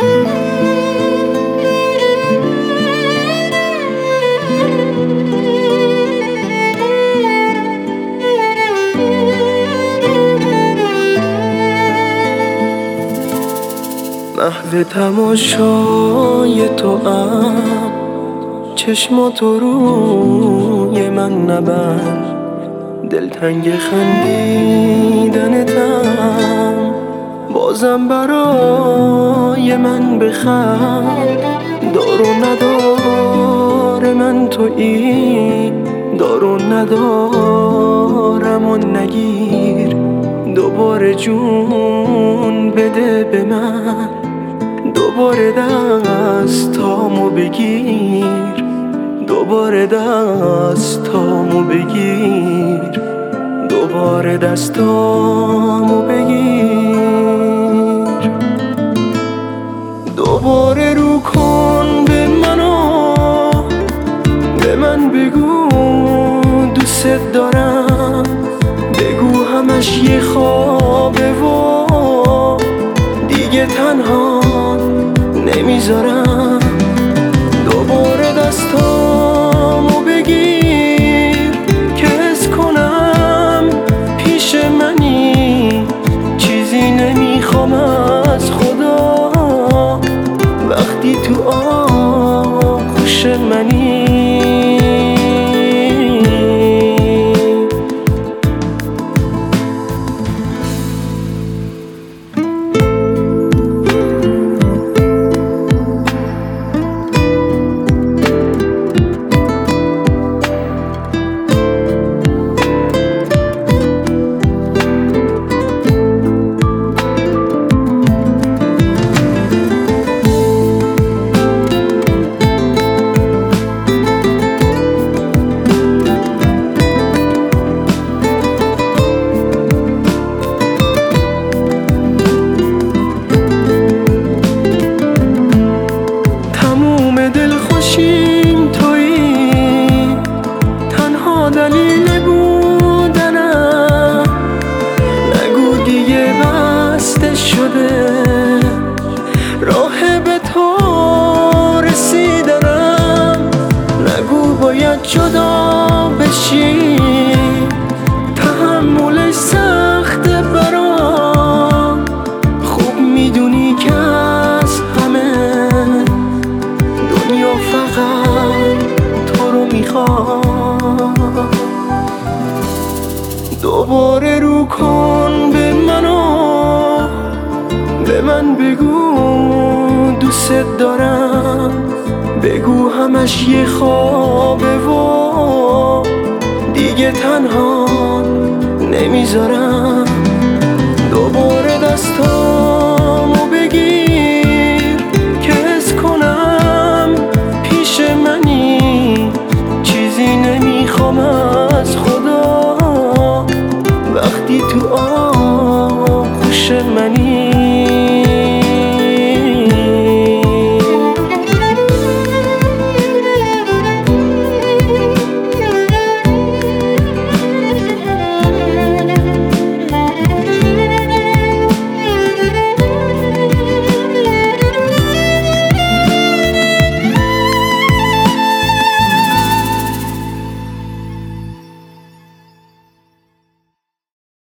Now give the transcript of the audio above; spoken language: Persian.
محو تماشای تو ام، چشماتو روی من نبند، دلتنگ خندیدنتم، بازم برای من بخند. دار و ندار من تویی، دار و ندارم و نگیر، دوباره جون بده به من، دوباره دستامو بگیر، دوباره دستامو بگیر، دوباره دستامو بگیر. دوباره رو کن به منو، به من بگو دوست دارم، بگو همش یه خوابه و دیگه تنها نمیذارم. دوباره دستامو بگیر که حس کنم پیش منی، چیزی نمیخوام از خدا وقتی تو آغوش منی. دلیل بودنم نگو دیگه بسته شده، راه به تو رسیدنم نگو باید جدا بشی، تحملش سخته برام، خوب میدونی که از همه دنیا فقط تو رو میخوام. دوباره رو کن به منو، به من بگو دوست دارم، بگو همش یه خوابه و دیگه تنها نمیذارم. دوباره دستامو بگیر که حس کنم پیش منی، چیزی نمیخوام از خدا وقتی تو آغوش منی.